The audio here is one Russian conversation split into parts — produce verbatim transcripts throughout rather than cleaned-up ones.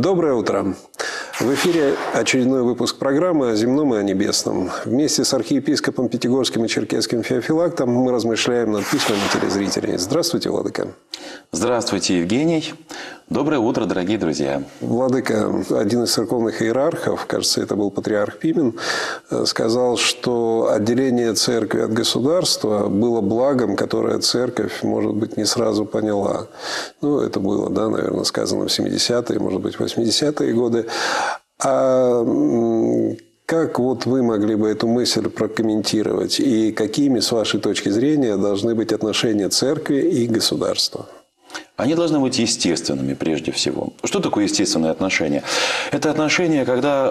Доброе утро. В эфире очередной выпуск программы о земном и о небесном. Вместе с архиепископом Пятигорским и Черкесским Феофилактом мы размышляем над письмами телезрителей. Здравствуйте, владыка. Здравствуйте, Евгений. Доброе утро, дорогие друзья. Владыка, один из церковных иерархов, кажется, это был патриарх Пимен, сказал, что отделение церкви от государства было благом, которое церковь, может быть, не сразу поняла. Ну, это было, да, наверное, сказано в семидесятые, может быть, восьмидесятые годы. А как вот вы могли бы эту мысль прокомментировать? И какими, с вашей точки зрения, должны быть отношения церкви и государства? Они должны быть естественными прежде всего. Что такое естественные отношения? Это отношения, когда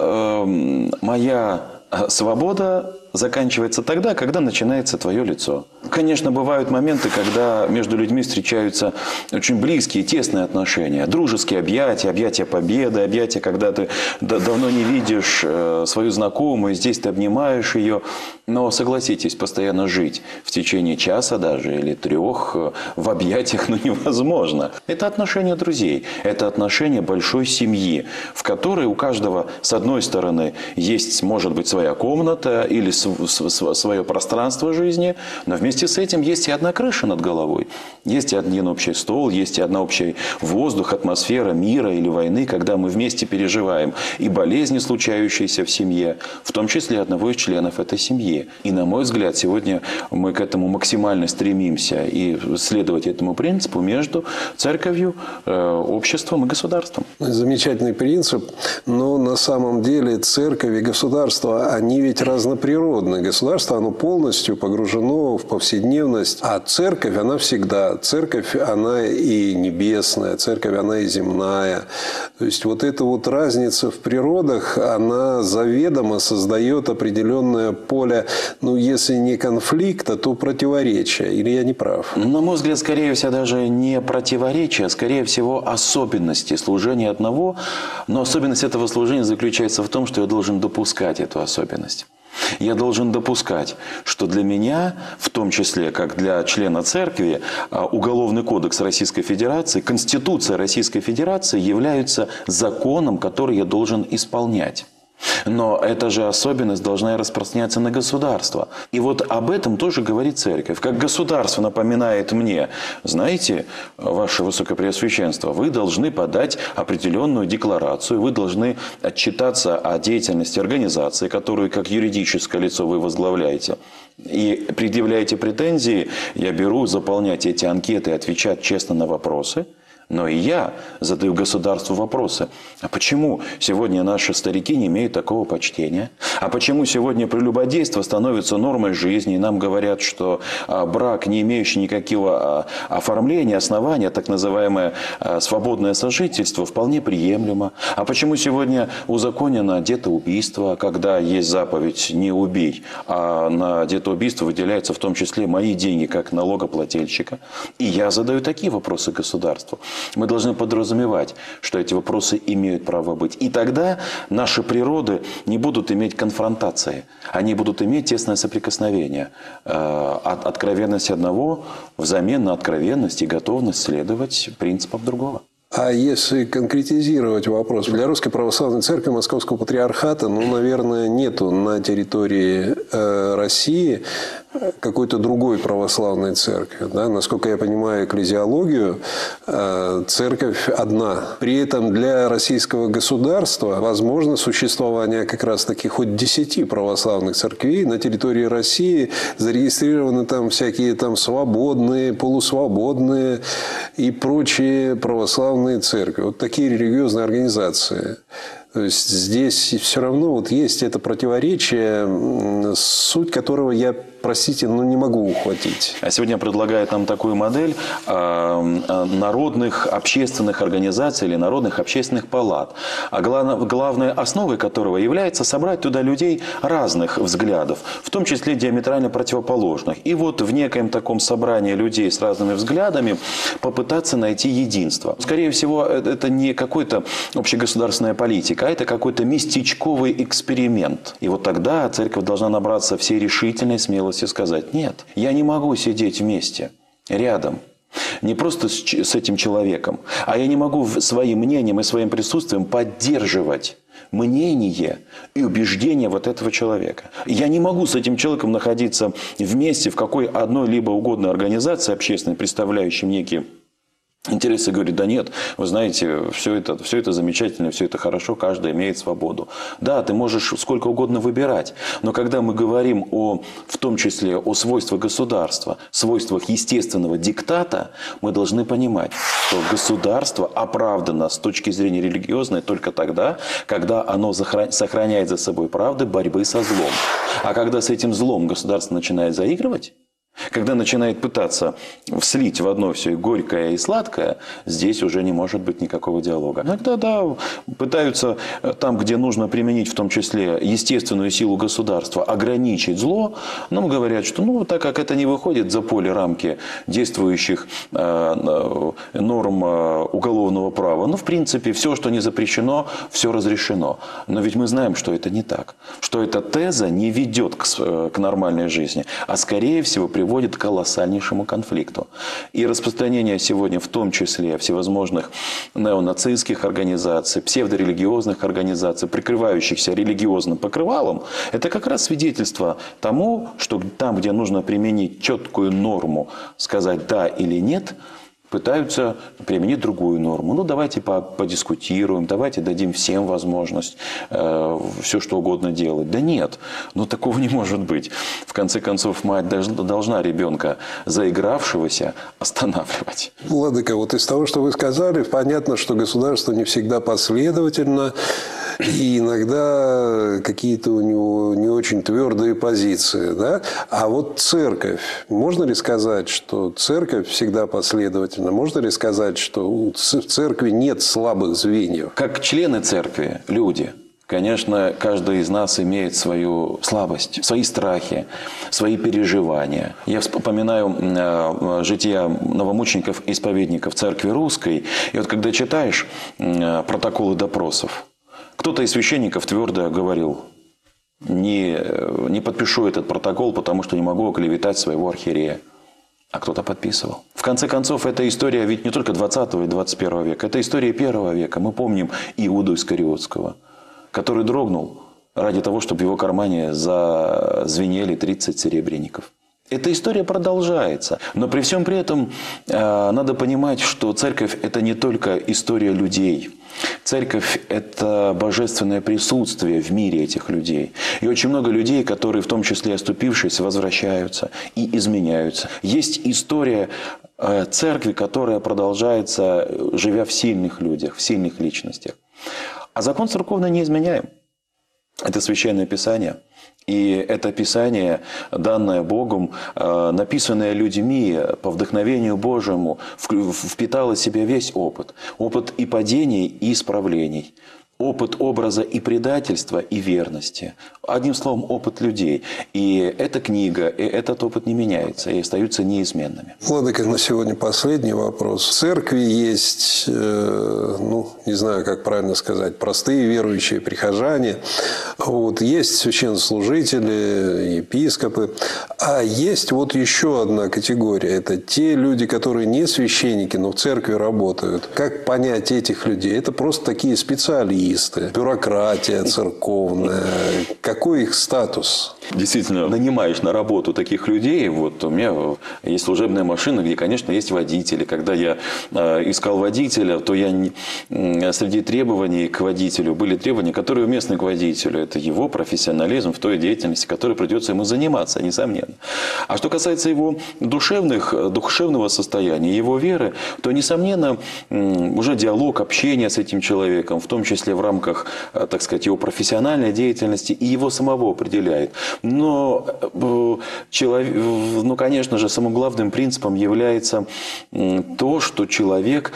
э, моя свобода заканчивается тогда, когда начинается твое лицо. Конечно, бывают моменты, когда между людьми встречаются очень близкие, тесные отношения. Дружеские объятия, объятия победы, объятия, когда ты давно не видишь свою знакомую, здесь ты обнимаешь ее. Но согласитесь, постоянно жить в течение часа даже или трех в объятиях ну, невозможно. Это отношения друзей, это отношения большой семьи, в которой у каждого с одной стороны есть, может быть, своя комната или свое пространство жизни, но вместе с этим есть и одна крыша над головой. Есть и один общий стол, есть и одна общий воздух, атмосфера мира или войны, когда мы вместе переживаем и болезни, случающиеся в семье, в том числе одного из членов этой семьи. И, на мой взгляд, сегодня мы к этому максимально стремимся и следовать этому принципу между церковью, обществом и государством. Замечательный принцип, но на самом деле церковь и государство, они ведь разноприродные. Государство, оно полностью погружено в повседневность, а церковь, она всегда. Церковь, она и небесная, церковь, она и земная. То есть, вот эта вот разница в природах, она заведомо создает определенное поле, ну, если не конфликта, то противоречия. Или я не прав? На мой взгляд, скорее всего, даже не противоречия, а скорее всего, особенности служения одного. Но особенность этого служения заключается в том, что я должен допускать эту особенность. Я должен допускать, что для меня, в том числе как для члена церкви, Уголовный кодекс Российской Федерации, Конституция Российской Федерации являются законом, который я должен исполнять. Но эта же особенность должна и распространяться на государство. И вот об этом тоже говорит церковь. Как государство напоминает мне, знаете, ваше Высокопреосвященство, вы должны подать определенную декларацию, вы должны отчитаться о деятельности организации, которую как юридическое лицо вы возглавляете. И предъявляете претензии, я беру заполнять эти анкеты и отвечать честно на вопросы. Но и я задаю государству вопросы. А почему сегодня наши старики не имеют такого почтения? А почему сегодня прелюбодейство становится нормой жизни? И нам говорят, что брак, не имеющий никакого оформления, основания, так называемое свободное сожительство, вполне приемлемо. А почему сегодня узаконено детоубийство, когда есть заповедь «не убей», а на детоубийство выделяются в том числе мои деньги как налогоплательщика? И я задаю такие вопросы государству. Мы должны подразумевать, что эти вопросы имеют право быть. И тогда наши природы не будут иметь конфронтации. Они будут иметь тесное соприкосновение. От откровенности одного взамен на откровенность и готовность следовать принципам другого. А если конкретизировать вопрос, для Русской Православной Церкви Московского Патриархата, ну, наверное, нету на территории э, России какой-то другой православной церкви. Да? Насколько я понимаю экклезиологию, э, церковь одна. При этом для российского государства возможно существование как раз-таки хоть десяти православных церквей на территории России. Зарегистрированы там всякие там свободные, полусвободные и прочие православные церкви. Вот такие религиозные организации. То есть здесь все равно вот есть это противоречие, суть которого я, простите, но не могу ухватить. А сегодня предлагают нам такую модель э, народных общественных организаций или народных общественных палат, а глав, главной основой которого является собрать туда людей разных взглядов, в том числе диаметрально противоположных. И вот в некоем таком собрании людей с разными взглядами попытаться найти единство. Скорее всего, это не какой-то общегосударственная политика, а это какой-то местечковый эксперимент. И вот тогда церковь должна набраться всей решительной смелости сказать: нет, я не могу сидеть вместе, рядом. Не просто с, с этим человеком, а я не могу своим мнением и своим присутствием поддерживать мнение и убеждение вот этого человека. Я не могу с этим человеком находиться вместе в какой одной либо угодной организации общественной, представляющей некие интересы, говорит, да нет, вы знаете, все это, все это замечательно, все это хорошо, каждый имеет свободу. Да, ты можешь сколько угодно выбирать, но когда мы говорим о, в том числе о свойствах государства, свойствах естественного диктата, мы должны понимать, что государство оправдано с точки зрения религиозной только тогда, когда оно сохраняет за собой правды борьбы со злом. А когда с этим злом государство начинает заигрывать, когда начинает пытаться слить в одно все и горькое, и сладкое, здесь уже не может быть никакого диалога. Иногда, да, пытаются там, где нужно применить в том числе естественную силу государства, ограничить зло, нам говорят, что ну, так как это не выходит за поле рамки действующих э, норм э, уголовного права, ну, в принципе, все, что не запрещено, все разрешено. Но ведь мы знаем, что это не так. Что эта теза не ведет к, к нормальной жизни, а скорее всего приводит приводит к колоссальнейшему конфликту. И распространение сегодня в том числе всевозможных неонацистских организаций, псевдорелигиозных организаций, прикрывающихся религиозным покрывалом, это как раз свидетельство тому, что там, где нужно применить четкую норму, сказать «да» или «нет», пытаются применить другую норму. Ну, давайте подискутируем, давайте дадим всем возможность э, все, что угодно делать. Да нет, ну такого не может быть. В конце концов, мать должна, должна ребенка, заигравшегося, останавливать. Владыка, вот из того, что вы сказали, понятно, что государство не всегда последовательно, и иногда какие-то у него не очень твердые позиции. Да? А вот церковь, можно ли сказать, что церковь всегда последовательна? Можно ли сказать, что в церкви нет слабых звеньев? Как члены церкви, люди, конечно, каждый из нас имеет свою слабость, свои страхи, свои переживания. Я вспоминаю жития новомучеников-исповедников церкви русской. И вот когда читаешь протоколы допросов, кто-то из священников твердо говорил: не, не подпишу этот протокол, потому что не могу оклеветать своего архиерея. А кто-то подписывал. В конце концов, эта история ведь не только двадцатого и двадцать первого века, это история первого века. Мы помним Иуду Искариотского, который дрогнул ради того, чтобы в его кармане зазвенели тридцать серебряников. Эта история продолжается. Но при всем при этом э, надо понимать, что церковь – это не только история людей. Церковь – это божественное присутствие в мире этих людей. И очень много людей, которые, в том числе оступившись, возвращаются и изменяются. Есть история э, церкви, которая продолжается, живя в сильных людях, в сильных личностях. А закон церковный не изменяем. Это Священное Писание. И это Писание, данное Богом, написанное людьми по вдохновению Божьему, впитало в себя весь опыт. Опыт и падений, и исправлений. Опыт образа и предательства, и верности. Одним словом, опыт людей. И эта книга, и этот опыт не меняется, и остаются неизменными. Владыка, на сегодня последний вопрос. В церкви есть, э, ну, не знаю, как правильно сказать, простые верующие прихожане. Вот, есть священнослужители, епископы. А есть вот еще одна категория. Это те люди, которые не священники, но в церкви работают. Как понять этих людей? Это просто такие специалисты. Бюрократия церковная. Какой их статус? Действительно, нанимаешь на работу таких людей. Вот у меня есть служебная машина, где, конечно, есть водители. Когда я э, искал водителя, то я не, э, среди требований к водителю были требования, которые уместны к водителю. Это его профессионализм в той деятельности, которой придется ему заниматься, несомненно. А что касается его душевных, душевного состояния, его веры, то, несомненно, э, уже диалог, общение с этим человеком, в том числе в рамках, так сказать, его профессиональной деятельности, и его самого определяет. Но, человек, ну, конечно же, самым главным принципом является то, что человек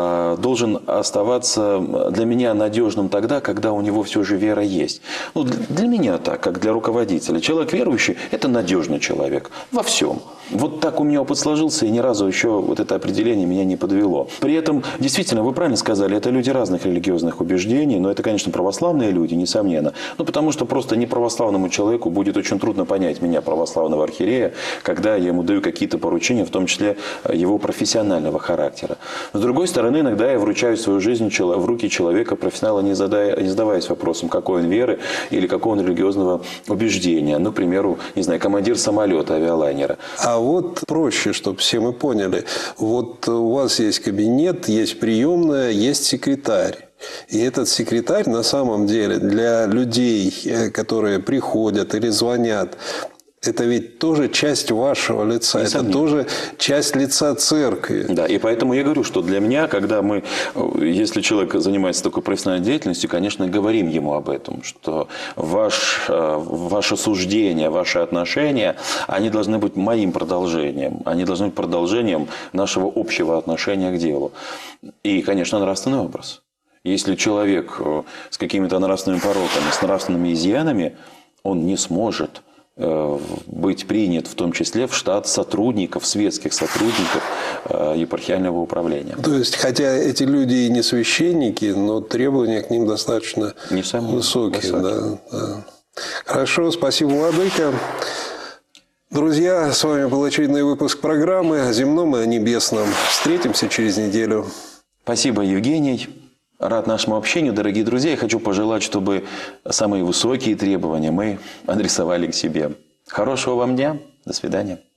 должен оставаться для меня надежным тогда, когда у него все же вера есть. Ну, для меня так, как для руководителя. Человек верующий – это надежный человек во всем. Вот так у меня опыт сложился, и ни разу еще вот это определение меня не подвело. При этом, действительно, вы правильно сказали, это люди разных религиозных убеждений. служении, но это, конечно, православные люди, несомненно. Ну, потому что просто неправославному человеку будет очень трудно понять меня, православного архиерея, когда я ему даю какие-то поручения, в том числе его профессионального характера. С другой стороны, иногда я вручаю свою жизнь в руки человека, профессионала, не, задая, не задаваясь вопросом, какой он веры или какого он религиозного убеждения. Ну, к примеру, не знаю, командир самолета, авиалайнера. А вот проще, чтобы все мы поняли. Вот у вас есть кабинет, есть приемная, есть секретарь. И этот секретарь на самом деле для людей, которые приходят или звонят, это ведь тоже часть вашего лица, Несомненно. Это тоже часть лица церкви. Да, и поэтому я говорю, что для меня, когда мы, если человек занимается такой профессиональной деятельностью, конечно, говорим ему об этом, что ваш, ваше суждение, ваши отношения, они должны быть моим продолжением, они должны быть продолжением нашего общего отношения к делу. И, конечно, нравственный образ. Если человек с какими-то нравственными пороками, с нравственными изъянами, он не сможет быть принят в том числе в штат сотрудников, светских сотрудников епархиального управления. То есть, хотя эти люди и не священники, но требования к ним достаточно высокие. Да, да. Хорошо, спасибо, владыка. Друзья, с вами был очередной выпуск программы о земном и о небесном. Встретимся через неделю. Спасибо, Евгений. Рад нашему общению, дорогие друзья. Я хочу пожелать, чтобы самые высокие требования мы адресовали к себе. Хорошего вам дня. До свидания.